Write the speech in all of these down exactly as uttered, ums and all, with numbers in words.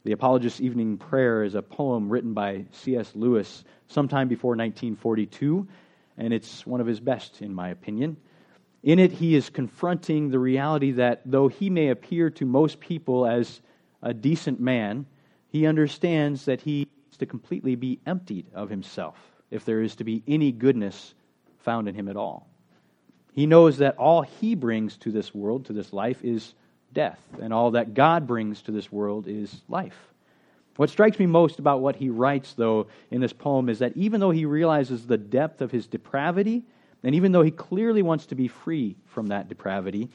The Apologist's Evening Prayer is a poem written by C S Lewis sometime before nineteen forty-two, and it's one of his best, in my opinion. In it, he is confronting the reality that though he may appear to most people as a decent man, he understands that he needs to completely be emptied of himself if there is to be any goodness found in him at all. He knows that all he brings to this world, to this life, is death, and all that God brings to this world is life. What strikes me most about what he writes, though, in this poem is that even though he realizes the depth of his depravity, and even though he clearly wants to be free from that depravity,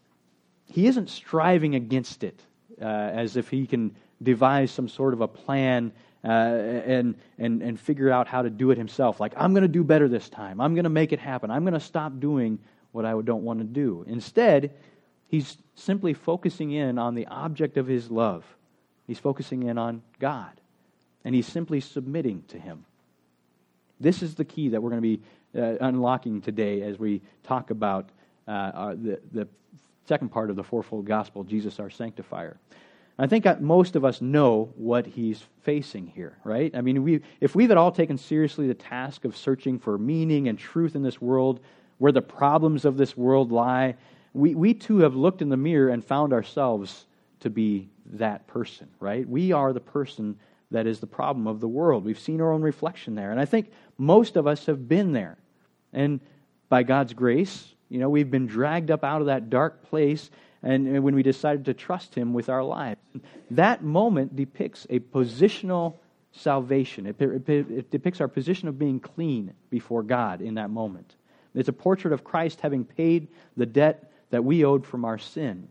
he isn't striving against it uh, as if he can devise some sort of a plan uh, and, and, and figure out how to do it himself. Like, I'm going to do better this time. I'm going to make it happen. I'm going to stop doing what I don't want to do. Instead, he's simply focusing in on the object of his love. He's focusing in on God. And he's simply submitting to Him. This is the key that we're going to be uh, unlocking today as we talk about uh, our, the, the second part of the fourfold gospel, Jesus our sanctifier. I think most of us know what he's facing here, right? I mean, we if we've at all taken seriously the task of searching for meaning and truth in this world, where the problems of this world lie, we, we too have looked in the mirror and found ourselves to be that person, right? We are the person that is the problem of the world. We've seen our own reflection there. And I think most of us have been there. And by God's grace, you know, we've been dragged up out of that dark place and, and when we decided to trust Him with our lives. That moment depicts a positional salvation. It, it, it depicts our position of being clean before God in that moment. It's a portrait of Christ having paid the debt that we owed from our sin.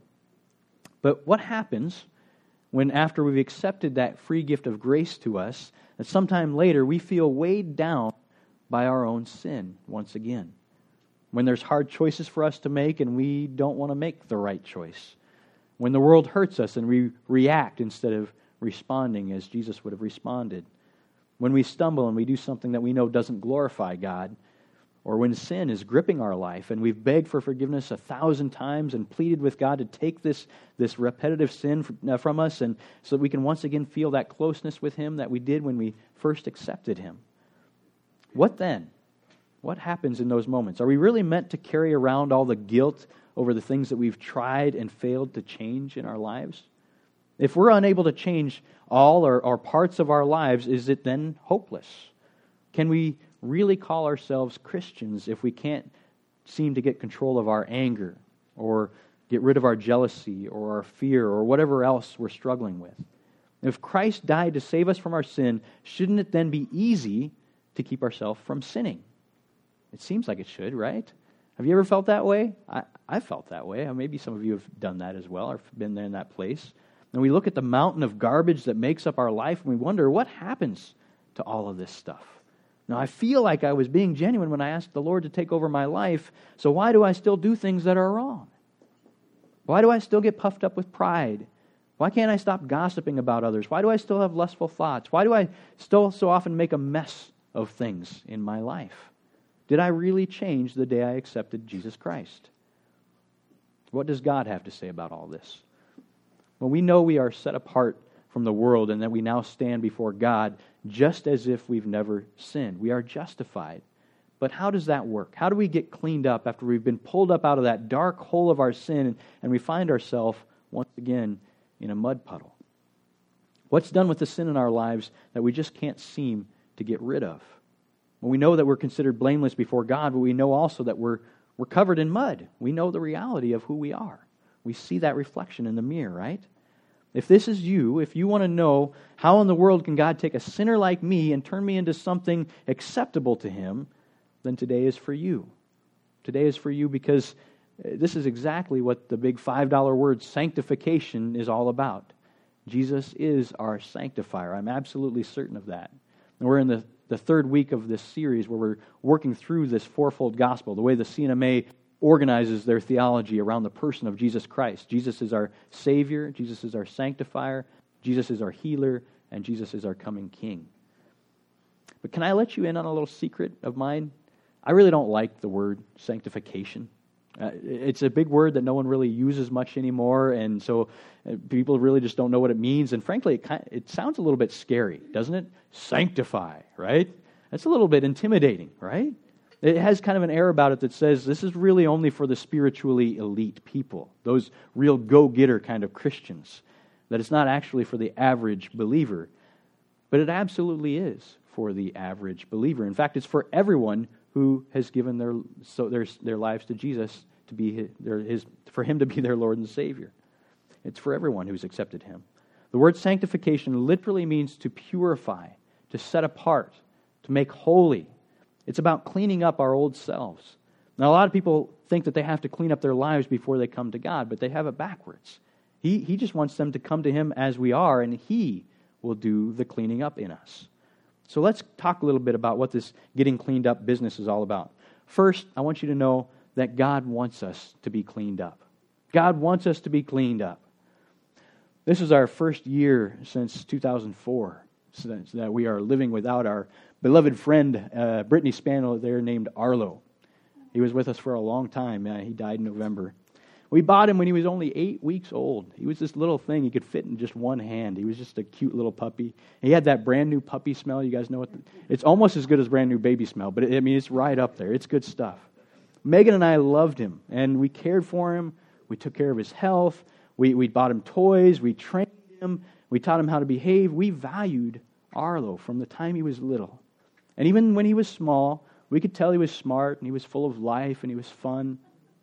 But what happens when, after we've accepted that free gift of grace to us, that sometime later we feel weighed down by our own sin once again? When there's hard choices for us to make and we don't want to make the right choice. When the world hurts us and we react instead of responding as Jesus would have responded. When we stumble and we do something that we know doesn't glorify God. Or when sin is gripping our life and we've begged for forgiveness a thousand times and pleaded with God to take this, this repetitive sin from us and so that we can once again feel that closeness with Him that we did when we first accepted Him. What then? What happens in those moments? Are we really meant to carry around all the guilt over the things that we've tried and failed to change in our lives? If we're unable to change all or, or parts of our lives, is it then hopeless? Can we really call ourselves Christians if we can't seem to get control of our anger or get rid of our jealousy or our fear or whatever else we're struggling with? If Christ died to save us from our sin, shouldn't it then be easy to keep ourselves from sinning? It seems like it should, right? Have you ever felt that way? I, I felt that way. Maybe some of you have done that as well or been there in that place. And we look at the mountain of garbage that makes up our life and we wonder, what happens to all of this stuff? Now, I feel like I was being genuine when I asked the Lord to take over my life, so why do I still do things that are wrong? Why do I still get puffed up with pride? Why can't I stop gossiping about others? Why do I still have lustful thoughts? Why do I still so often make a mess of things in my life? Did I really change the day I accepted Jesus Christ? What does God have to say about all this? Well, we know we are set apart from the world and that we now stand before God just as if we've never sinned. We are justified. But how does that work? How do we get cleaned up after we've been pulled up out of that dark hole of our sin and we find ourselves once again in a mud puddle? What's done with the sin in our lives that we just can't seem to get rid of? Well, we know that we're considered blameless before God, but we know also that we're, we're covered in mud. We know the reality of who we are. We see that reflection in the mirror, right? If this is you, if you want to know how in the world can God take a sinner like me and turn me into something acceptable to Him, then today is for you. Today is for you because this is exactly what the big five dollar word sanctification is all about. Jesus is our sanctifier. I'm absolutely certain of that. And we're in the, the third week of this series where we're working through this fourfold gospel, the way the C N M A organizes their theology around the person of Jesus Christ. Jesus is our Savior, Jesus is our sanctifier, Jesus is our healer, and Jesus is our coming King. But can I let you in on a little secret of mine? I really don't like the word sanctification. Uh, it's a big word that no one really uses much anymore, and so uh, people really just don't know what it means. And frankly, it, kind of, it sounds a little bit scary, doesn't it? Sanctify, right? That's a little bit intimidating, right? It has kind of an air about it that says this is really only for the spiritually elite people, those real go-getter kind of Christians, that it's not actually for the average believer. But it absolutely is for the average believer. In fact, it's for everyone who has given their so their their lives to Jesus to be his, their, his for Him to be their Lord and Savior. It's for everyone who's accepted Him. The word sanctification literally means to purify, to set apart, to make holy. It's about cleaning up our old selves. Now, a lot of people think that they have to clean up their lives before they come to God, but they have it backwards. He He just wants them to come to Him as we are, and He will do the cleaning up in us. So let's talk a little bit about what this getting cleaned up business is all about. First, I want you to know that God wants us to be cleaned up. God wants us to be cleaned up. This is our first year since two thousand four, since that we are living without our beloved friend, uh, Brittany Spaniel, there named Arlo. He was with us for a long time. Uh, he died in November. We bought him when he was only eight weeks old. He was this little thing he could fit in just one hand. He was just a cute little puppy. He had that brand new puppy smell. You guys know what? The, it's almost as good as brand new baby smell, but it, I mean, it's right up there. It's good stuff. Megan and I loved him, and we cared for him. We took care of his health. We, we bought him toys. We trained him. We taught him how to behave. We valued Arlo from the time he was little. And even when he was small, we could tell he was smart, and he was full of life, and he was fun.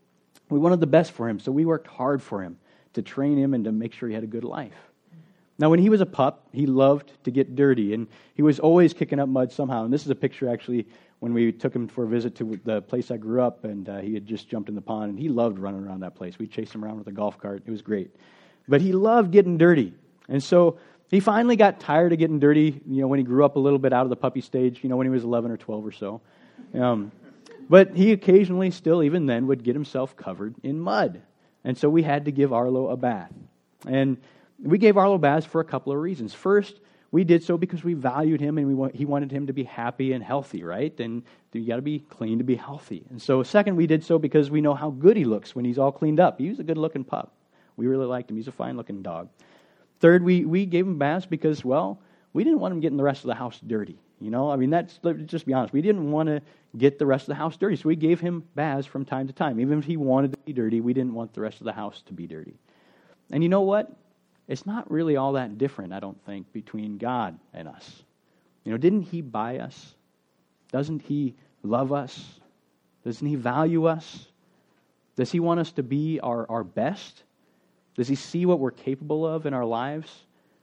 We wanted the best for him, so we worked hard for him to train him and to make sure he had a good life. Now, when he was a pup, he loved to get dirty, and he was always kicking up mud somehow. And this is a picture, actually, when we took him for a visit to the place I grew up, and uh, he had just jumped in the pond, and he loved running around that place. We chased him around with a golf cart. It was great. But he loved getting dirty. And so he finally got tired of getting dirty, you know, when he grew up a little bit out of the puppy stage, you know, when he was eleven or twelve or so. Um But he occasionally still, even then, would get himself covered in mud. And so we had to give Arlo a bath. And we gave Arlo baths for a couple of reasons. First, we did so because we valued him and we want, he wanted him to be happy and healthy, right? And you got to be clean to be healthy. And so second, we did so because we know how good he looks when he's all cleaned up. He was a good-looking pup. We really liked him. He's a fine-looking dog. Third, we, we gave him baths because, well, we didn't want him getting the rest of the house dirty. You know, I mean, that's, let's just be honest. We didn't want to get the rest of the house dirty, so we gave him baths from time to time. Even if he wanted to be dirty, we didn't want the rest of the house to be dirty. And you know what? It's not really all that different, I don't think, between God and us. You know, didn't He buy us? Doesn't He love us? Doesn't He value us? Does He want us to be our, our best? Does He see what we're capable of in our lives?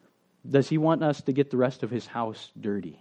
Does He want us to get the rest of His house dirty?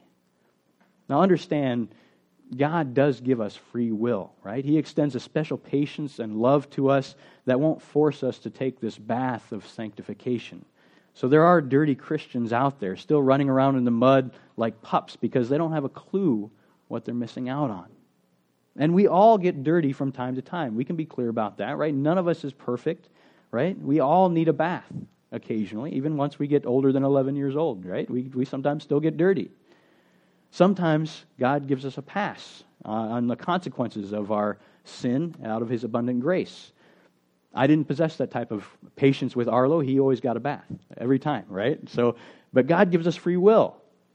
Now understand, God does give us free will, right? He extends a special patience and love to us that won't force us to take this bath of sanctification. So there are dirty Christians out there still running around in the mud like pups because they don't have a clue what they're missing out on. And we all get dirty from time to time. We can be clear about that, right? None of us is perfect, right? We all need a bath occasionally, even once we get older than eleven years old, right? We, we sometimes still get dirty. Sometimes God gives us a pass uh, on the consequences of our sin out of His abundant grace. I didn't possess that type of patience with Arlo. He always got a bath every time, right? So, but God gives us free will.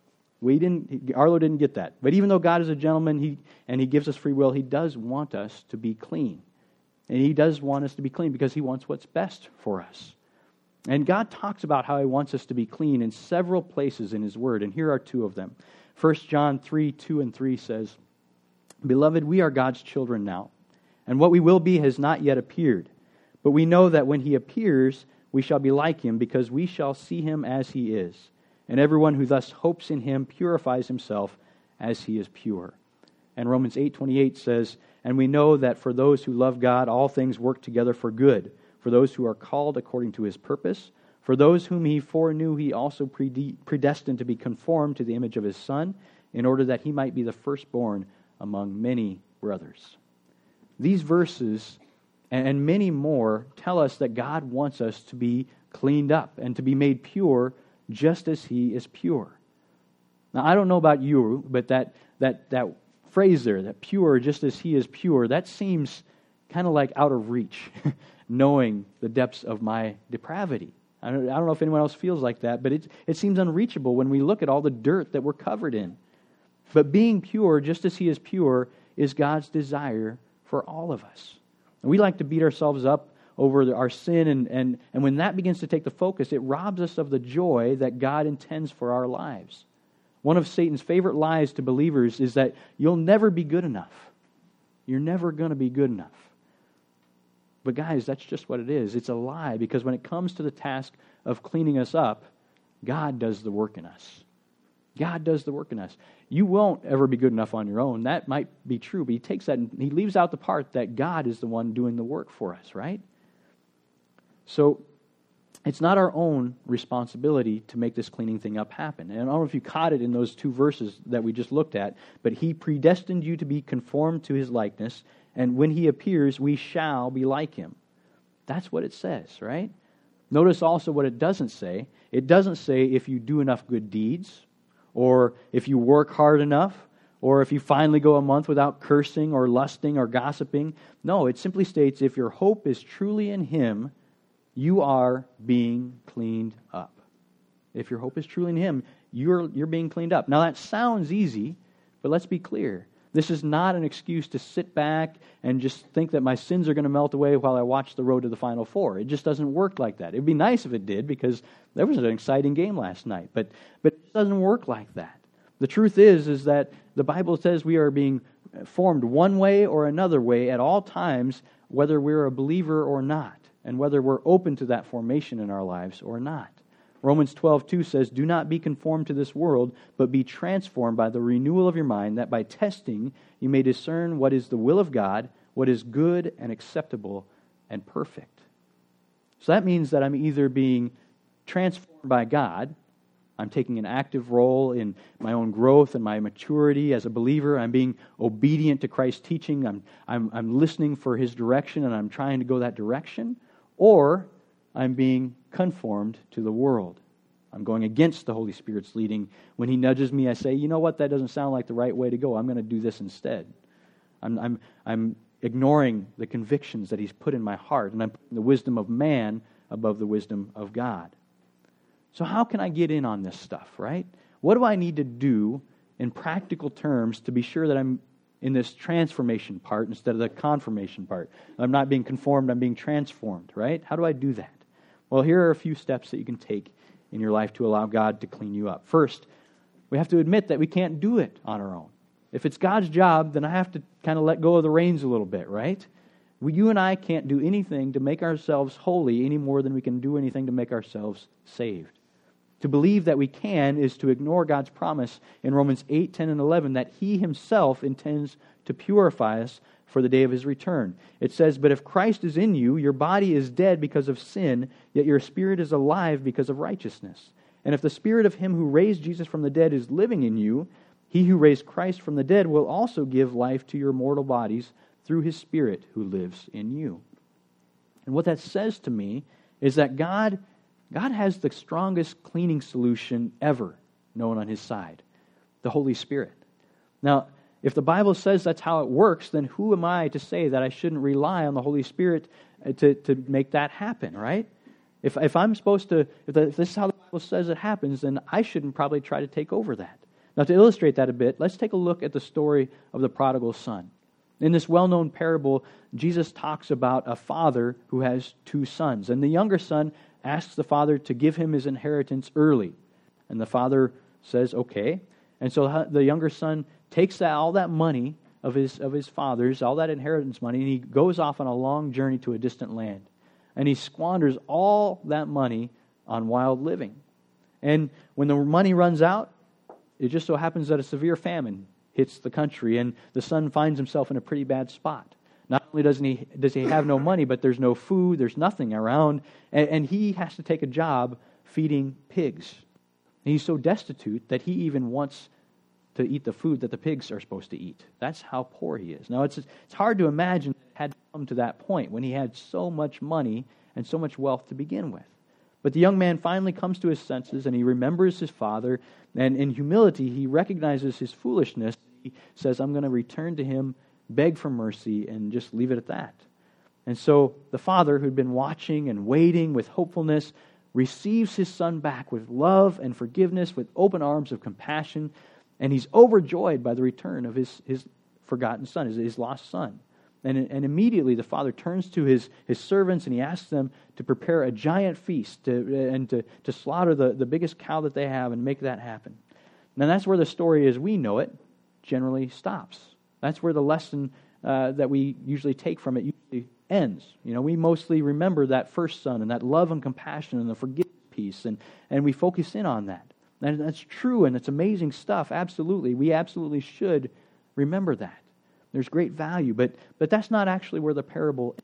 We didn't. Arlo didn't get that. But even though God is a gentleman, He and He gives us free will, He does want us to be clean, and He does want us to be clean because He wants what's best for us. And God talks about how He wants us to be clean in several places in His Word, and here are two of them. First John three, two and three says, "Beloved, we are God's children now, and what we will be has not yet appeared. But we know that when He appears, we shall be like Him, because we shall see Him as He is. And everyone who thus hopes in Him purifies himself as He is pure." And Romans eight twenty-eight says, "And we know that for those who love God, all things work together for good, for those who are called according to His purpose. For those whom He foreknew, He also predestined to be conformed to the image of His Son, in order that He might be the firstborn among many brothers." These verses and many more tell us that God wants us to be cleaned up and to be made pure just as He is pure. Now, I don't know about you, but that that that phrase there, that pure just as He is pure, that seems kind of like out of reach, knowing the depths of my depravity. I don't, I don't know if anyone else feels like that, but it, it seems unreachable when we look at all the dirt that we're covered in. But being pure, just as He is pure, is God's desire for all of us. And we like to beat ourselves up over our sin, and, and, and when that begins to take the focus, it robs us of the joy that God intends for our lives. One of Satan's favorite lies to believers is that you'll never be good enough. You're never going to be good enough. But guys, that's just what it is. It's a lie, because when it comes to the task of cleaning us up, God does the work in us. God does the work in us. You won't ever be good enough on your own. That might be true, but He takes that and He leaves out the part that God is the one doing the work for us, right? So it's not our own responsibility to make this cleaning thing up happen. And I don't know if you caught it in those two verses that we just looked at, but He predestined you to be conformed to His likeness, and when He appears, we shall be like Him. That's what it says, right? Notice also what it doesn't say. It doesn't say if you do enough good deeds, or if you work hard enough, or if you finally go a month without cursing or lusting or gossiping. No, it simply states if your hope is truly in Him, you are being cleaned up. If your hope is truly in Him, you're, you're being cleaned up. Now that sounds easy, but let's be clear. This is not an excuse to sit back and just think that my sins are going to melt away while I watch the road to the Final Four. It just doesn't work like that. It would be nice if it did, because there was an exciting game last night. But, but it doesn't work like that. The truth is, is that the Bible says we are being formed one way or another way at all times, whether we're a believer or not, and whether we're open to that formation in our lives or not. Romans twelve two says, "Do not be conformed to this world, but be transformed by the renewal of your mind, that by testing you may discern what is the will of God, what is good and acceptable and perfect." So that means that I'm either being transformed by God, I'm taking an active role in my own growth and my maturity as a believer, I'm being obedient to Christ's teaching, I'm, I'm, I'm listening for His direction, and I'm trying to go that direction, or I'm being conformed to the world. I'm going against the Holy Spirit's leading. When He nudges me, I say, you know what, that doesn't sound like the right way to go. I'm going to do this instead. I'm, I'm, I'm ignoring the convictions that He's put in my heart, and I'm putting the wisdom of man above the wisdom of God. So how can I get in on this stuff, right? What do I need to do in practical terms to be sure that I'm in this transformation part instead of the confirmation part? I'm not being conformed, I'm being transformed, right? How do I do that? Well, here are a few steps that you can take in your life to allow God to clean you up. First, we have to admit that we can't do it on our own. If it's God's job, then I have to kind of let go of the reins a little bit, right? We, you and I can't do anything to make ourselves holy any more than we can do anything to make ourselves saved. To believe that we can is to ignore God's promise in Romans eight, ten, and eleven that He Himself intends to purify us for the day of His return. It says, "But if Christ is in you, your body is dead because of sin, yet your spirit is alive because of righteousness. And if the Spirit of Him who raised Jesus from the dead is living in you, He who raised Christ from the dead will also give life to your mortal bodies through His Spirit who lives in you." And what that says to me is that God, God has the strongest cleaning solution ever known on His side, the Holy Spirit. Now, if the Bible says that's how it works, then who am I to say that I shouldn't rely on the Holy Spirit to, to make that happen, right? If if I'm supposed to, if, the, if this is how the Bible says it happens, then I shouldn't probably try to take over that. Now, to illustrate that a bit, let's take a look at the story of the prodigal son. In this well-known parable, Jesus talks about a father who has two sons. And the younger son asks the father to give him his inheritance early. And the father says, okay. And so the younger son takes that, all that money of his of his father's, all that inheritance money, and he goes off on a long journey to a distant land. And he squanders all that money on wild living. And when the money runs out, it just so happens that a severe famine hits the country, and the son finds himself in a pretty bad spot. Not only doesn't he does he have no money, but there's no food, there's nothing around, and, and he has to take a job feeding pigs. And he's so destitute that he even wants to eat the food that the pigs are supposed to eat. That's how poor he is. Now, it's it's hard to imagine it had come to that point when he had so much money and so much wealth to begin with. But the young man finally comes to his senses, and he remembers his father, and in humility, he recognizes his foolishness. He says, I'm going to return to him, beg for mercy, and just leave it at that. And so the father, who'd been watching and waiting with hopefulness, receives his son back with love and forgiveness, with open arms of compassion, and he's overjoyed by the return of his, his forgotten son, his, his lost son. And, and immediately the father turns to his, his servants and he asks them to prepare a giant feast to, and to, to slaughter the, the biggest cow that they have and make that happen. Now that's where the story as we know it generally stops. That's where the lesson uh, that we usually take from it usually ends. You know, we mostly remember that first son and that love and compassion and the forgiveness piece, and, and we focus in on that. And that's true, and it's amazing stuff, absolutely. We absolutely should remember that. There's great value, but but that's not actually where the parable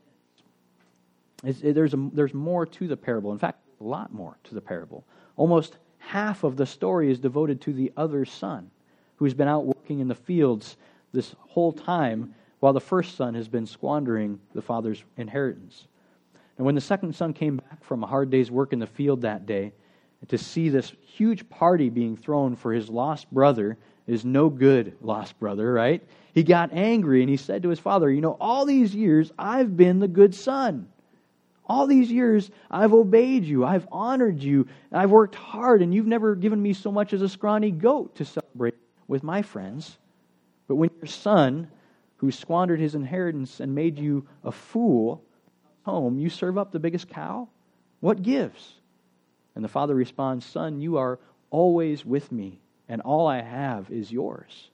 is. It's, it, there's, a, there's more to the parable. In fact, a lot more to the parable. Almost half of the story is devoted to the other son, who's been out working in the fields this whole time, while the first son has been squandering the father's inheritance. And when the second son came back from a hard day's work in the field that day, to see this huge party being thrown for his lost brother, his no good lost brother, right? He got angry and he said to his father, you know, all these years I've been the good son. All these years I've obeyed you, I've honored you, I've worked hard, and you've never given me so much as a scrawny goat to celebrate with my friends. But when your son, who squandered his inheritance and made you a fool, home, you serve up the biggest cow? What gives? And the father responds, son, you are always with me, and all I have is yours.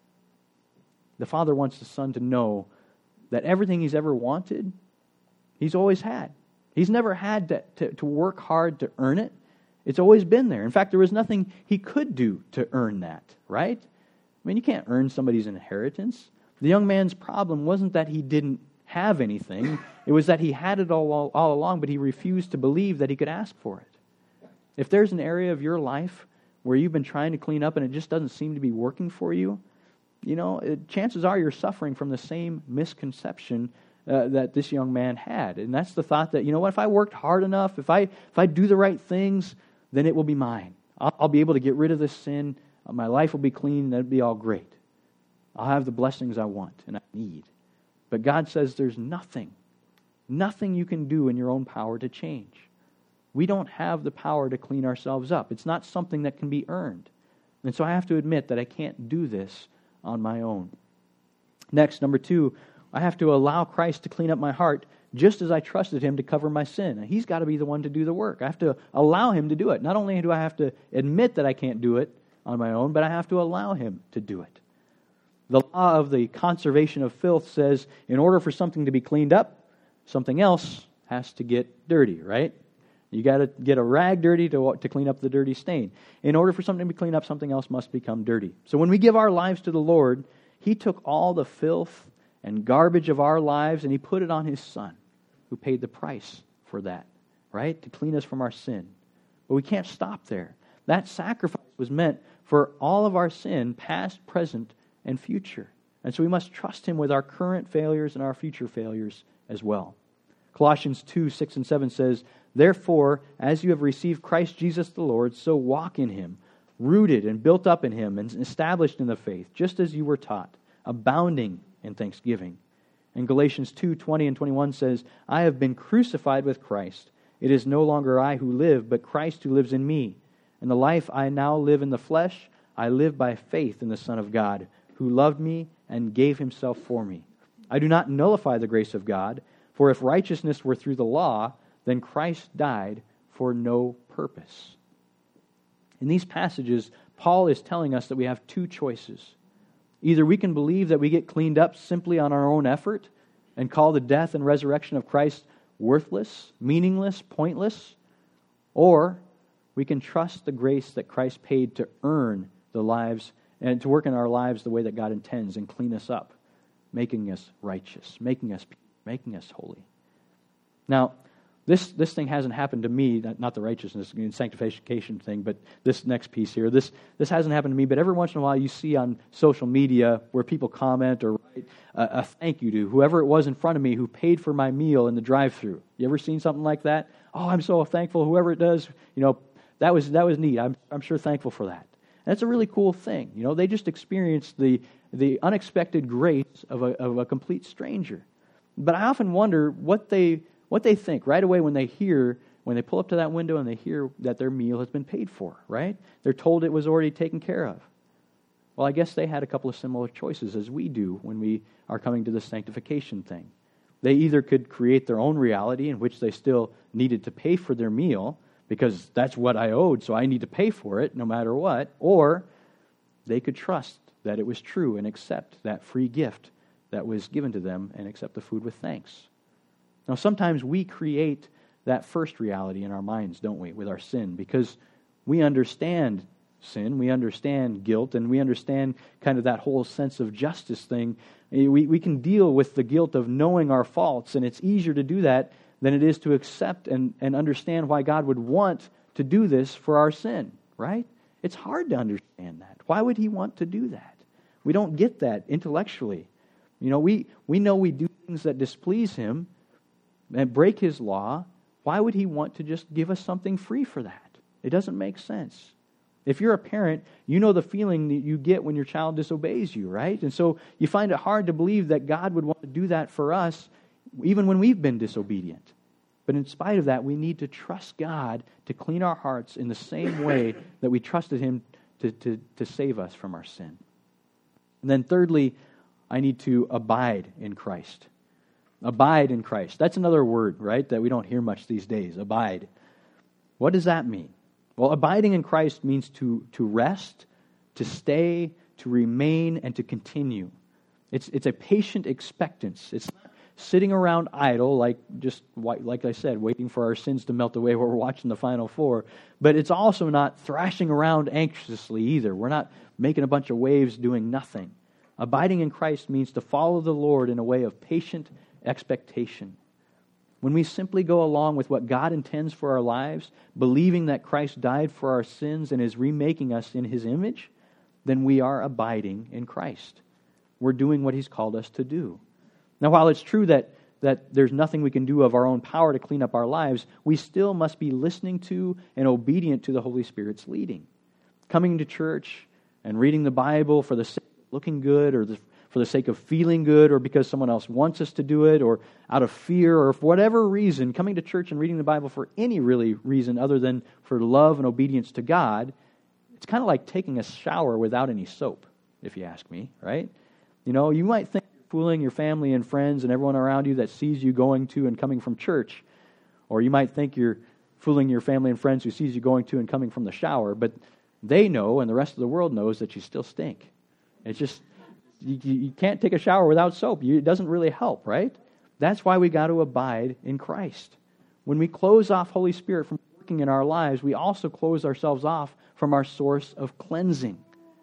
The father wants the son to know that everything he's ever wanted, he's always had. He's never had to, to, to work hard to earn it. It's always been there. In fact, there was nothing he could do to earn that, right? I mean, you can't earn somebody's inheritance. The young man's problem wasn't that he didn't have anything. It was that he had it all, all, all along, but he refused to believe that he could ask for it. If there's an area of your life where you've been trying to clean up and it just doesn't seem to be working for you, you know, it, chances are you're suffering from the same misconception uh, that this young man had. And that's the thought that, you know what, if I worked hard enough, if I if I do the right things, then it will be mine. I'll, I'll be able to get rid of this sin. Uh, my life will be clean. That'll be all great. I'll have the blessings I want and I need. But God says there's nothing, nothing you can do in your own power to change. We don't have the power to clean ourselves up. It's not something that can be earned. And so I have to admit that I can't do this on my own. Next, number two, I have to allow Christ to clean up my heart just as I trusted Him to cover my sin. Now, He's got to be the one to do the work. I have to allow Him to do it. Not only do I have to admit that I can't do it on my own, but I have to allow Him to do it. The law of the conservation of filth says in order for something to be cleaned up, something else has to get dirty, right? You got to get a rag dirty to, to clean up the dirty stain. In order for something to be cleaned up, something else must become dirty. So when we give our lives to the Lord, He took all the filth and garbage of our lives and He put it on His Son, who paid the price for that, right? To clean us from our sin. But we can't stop there. That sacrifice was meant for all of our sin, past, present, and future. And so we must trust Him with our current failures and our future failures as well. Colossians two, six and seven says, therefore, as you have received Christ Jesus the Lord, so walk in Him, rooted and built up in Him and established in the faith, just as you were taught, abounding in thanksgiving. And Galatians two, twenty and twenty-one says, I have been crucified with Christ. It is no longer I who live, but Christ who lives in me. And the life I now live in the flesh, I live by faith in the Son of God, who loved me and gave Himself for me. I do not nullify the grace of God, for if righteousness were through the law, then Christ died for no purpose. In these passages, Paul is telling us that we have two choices. Either we can believe that we get cleaned up simply on our own effort and call the death and resurrection of Christ worthless, meaningless, pointless, or we can trust the grace that Christ paid to earn the lives and to work in our lives the way that God intends and clean us up, making us righteous, making us making us holy. Now, this this thing hasn't happened to me, not, not the righteousness and sanctification thing, but this next piece here. This this hasn't happened to me, but every once in a while you see on social media where people comment or write a, a thank you to whoever it was in front of me who paid for my meal in the drive-thru. You ever seen something like that? Oh, I'm so thankful. Whoever it does, you know, that was that was neat. I'm I'm sure thankful for that. And that's a really cool thing. You know, they just experienced the the unexpected grace of a of a complete stranger. But I often wonder what they what they think right away when they hear, when they pull up to that window and they hear that their meal has been paid for, right? They're told it was already taken care of. Well, I guess they had a couple of similar choices as we do when we are coming to the sanctification thing. They either could create their own reality in which they still needed to pay for their meal because that's what I owed, so I need to pay for it no matter what, or they could trust that it was true and accept that free gift that was given to them and accept the food with thanks. Now, sometimes we create that first reality in our minds, don't we, with our sin, because we understand sin, we understand guilt, and we understand kind of that whole sense of justice thing. We, we can deal with the guilt of knowing our faults, and it's easier to do that than it is to accept and, and understand why God would want to do this for our sin, right? It's hard to understand that. Why would He want to do that? We don't get that intellectually. You know, we, we know we do things that displease Him and break His law. Why would He want to just give us something free for that? It doesn't make sense. If you're a parent, you know the feeling that you get when your child disobeys you, right? And so you find it hard to believe that God would want to do that for us even when we've been disobedient. But in spite of that, we need to trust God to clean our hearts in the same way that we trusted Him to, to, to save us from our sin. And then thirdly, I need to abide in Christ. Abide in Christ. That's another word, right, that we don't hear much these days. Abide. What does that mean? Well, abiding in Christ means to, to rest, to stay, to remain, and to continue. It's, it's a patient expectance. It's not sitting around idle, like just like I said, waiting for our sins to melt away while we're watching the Final Four. But it's also not thrashing around anxiously either. We're not making a bunch of waves doing nothing. Abiding in Christ means to follow the Lord in a way of patient expectation. When we simply go along with what God intends for our lives, believing that Christ died for our sins and is remaking us in His image, then we are abiding in Christ. We're doing what He's called us to do. Now, while it's true that, that there's nothing we can do of our own power to clean up our lives, we still must be listening to and obedient to the Holy Spirit's leading. Coming to church and reading the Bible for the sake of looking good or the for the sake of feeling good or because someone else wants us to do it or out of fear or for whatever reason, coming to church and reading the Bible for any really reason other than for love and obedience to God, it's kind of like taking a shower without any soap, if you ask me, right? You know, you might think you're fooling your family and friends and everyone around you that sees you going to and coming from church, or you might think you're fooling your family and friends who sees you going to and coming from the shower, but they know and the rest of the world knows that you still stink. It's just... You, you can't take a shower without soap. You, it doesn't really help, right? That's why we got to abide in Christ. When we close off Holy Spirit from working in our lives, we also close ourselves off from our source of cleansing.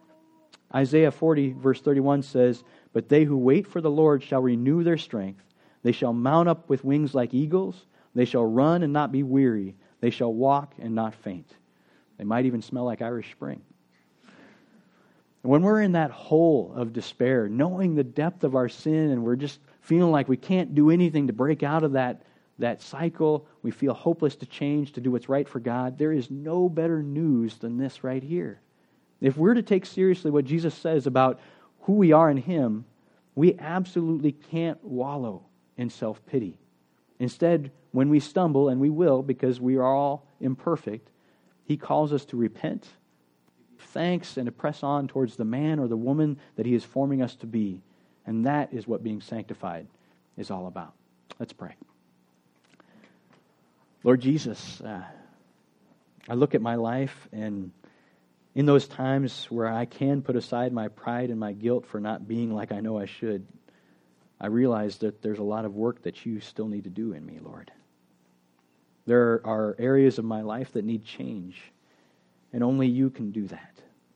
Isaiah forty, verse thirty-one says, "But they who wait for the Lord shall renew their strength. They shall mount up with wings like eagles. They shall run and not be weary. They shall walk and not faint." They might even smell like Irish Spring. When we're in that hole of despair, knowing the depth of our sin, and we're just feeling like we can't do anything to break out of that, that cycle, we feel hopeless to change, to do what's right for God, there is no better news than this right here. If we're to take seriously what Jesus says about who we are in Him, we absolutely can't wallow in self-pity. Instead, when we stumble, and we will because we are all imperfect, He calls us to repent, thanks, and to press on towards the man or the woman that He is forming us to be. And that is what being sanctified is all about. Let's pray. Lord Jesus, uh, I look at my life, and in those times where I can put aside my pride and my guilt for not being like I know I should, I realize that there's a lot of work that You still need to do in me, Lord. There are areas of my life that need change, and only You can do that.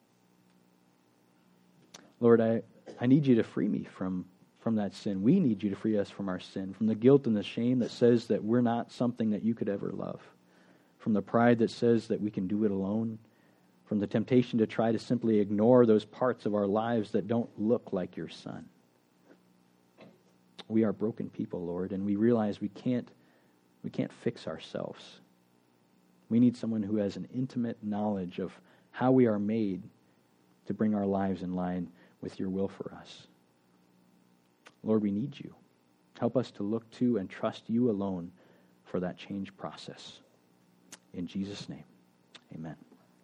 Lord, I, I need You to free me from, from that sin. We need You to free us from our sin, from the guilt and the shame that says that we're not something that You could ever love, from the pride that says that we can do it alone, from the temptation to try to simply ignore those parts of our lives that don't look like Your Son. We are broken people, Lord, and we realize we can't, we can't fix ourselves. We need someone who has an intimate knowledge of how we are made to bring our lives in line with Your will for us. Lord, we need You. Help us to look to and trust you alone for that change process. In Jesus' name, amen.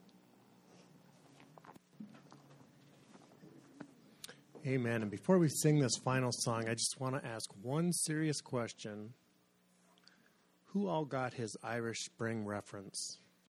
Amen. And before we sing this final song, I just want to ask one serious question. Who all got his Irish Spring reference?